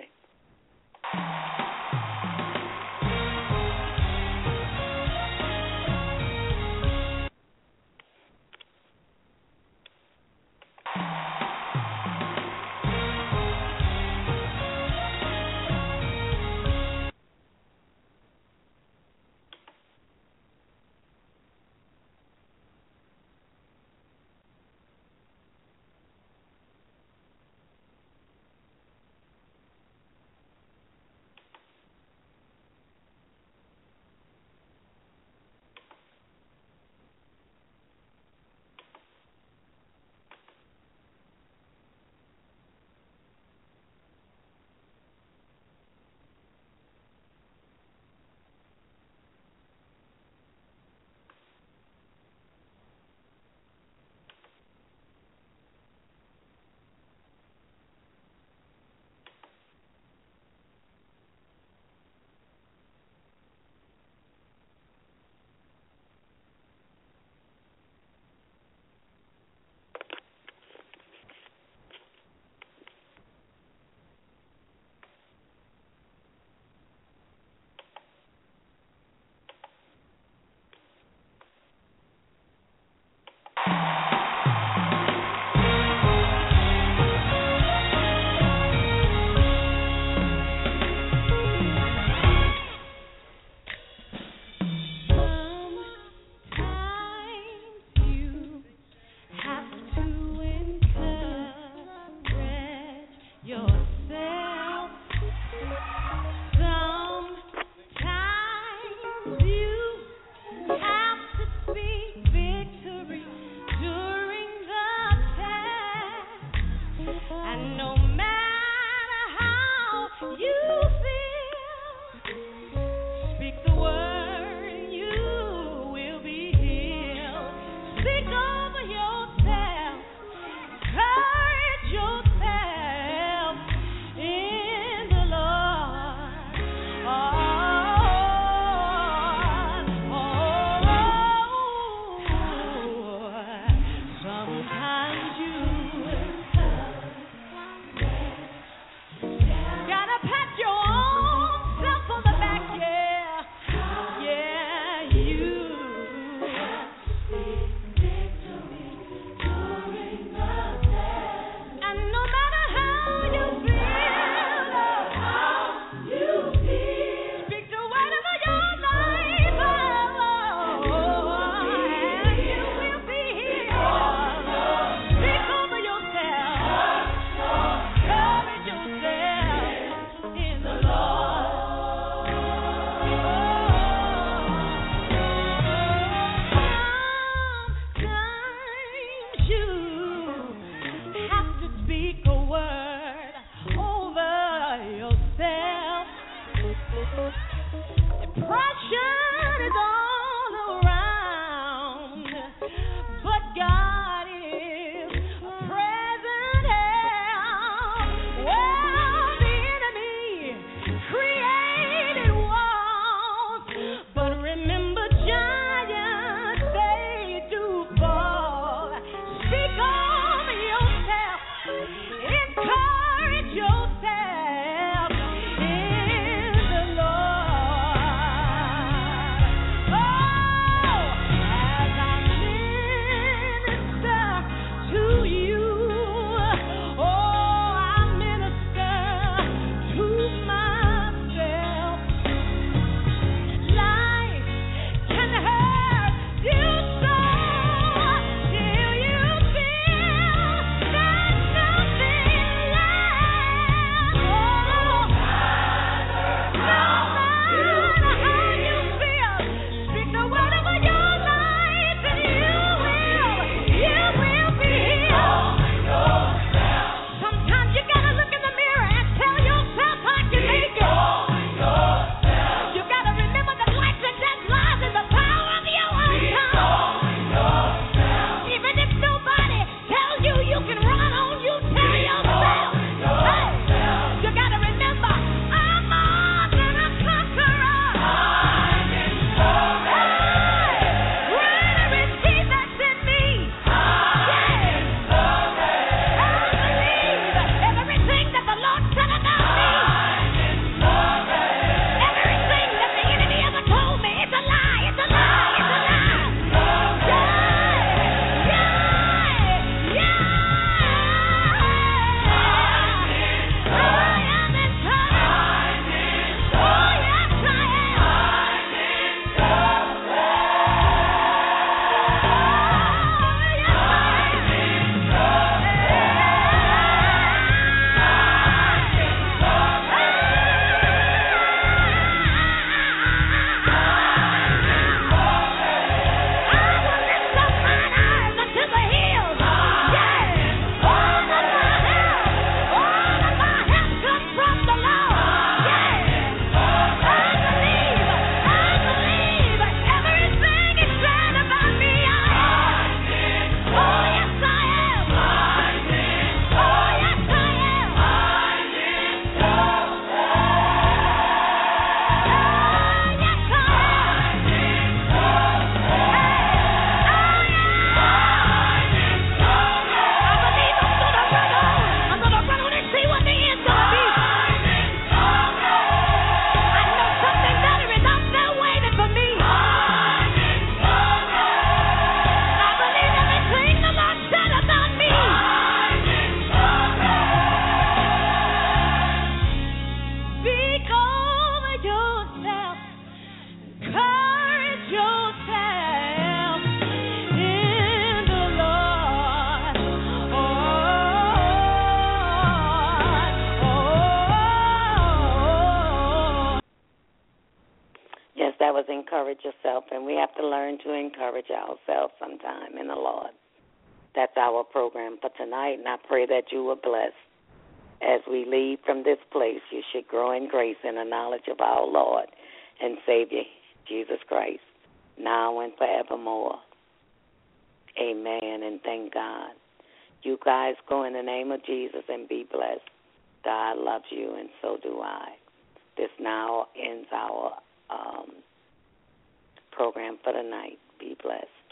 that was encourage yourself, and we have to learn to encourage ourselves sometime in the Lord. That's our program for tonight, and I pray that you were blessed. As we leave from this place, you should grow in grace and the knowledge of our Lord and Savior, Jesus Christ, now and forevermore. Amen, and thank God. You guys go in the name of Jesus and be blessed. God loves you, and so do I. This now ends our program for the night. Be blessed.